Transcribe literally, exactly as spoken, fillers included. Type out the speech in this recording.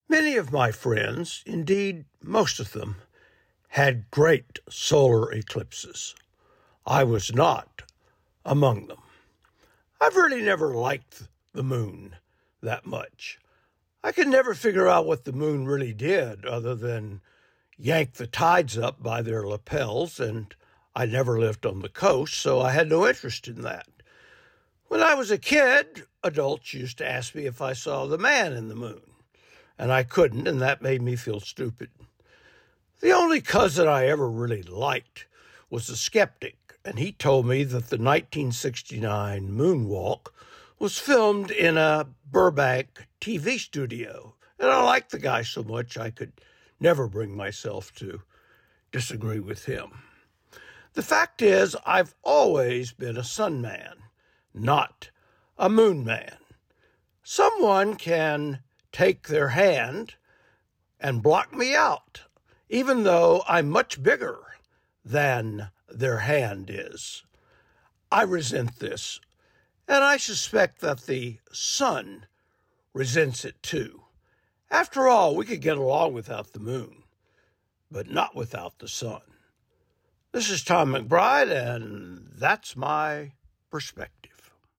Many of my friends, indeed most of them, had great solar eclipses. I was not among them. I've really never liked the moon that much. I could never figure out what the moon really did other than yank the tides up by their lapels, and I never lived on the coast, so I had no interest in that. When I was a kid, adults used to ask me if I saw the man in the moon, and I couldn't, and that made me feel stupid. The only cousin I ever really liked was a skeptic, and he told me that the nineteen sixty-nine moonwalk was filmed in a Burbank T V studio, and I liked the guy so much I could never bring myself to disagree with him. The fact is, I've always been a sun man, not a moon man. Someone can take their hand and block me out, even though I'm much bigger than their hand is. I resent this, and I suspect that the sun resents it too. After all, we could get along without the moon, but not without the sun. This is Tom McBride, and that's my perspective.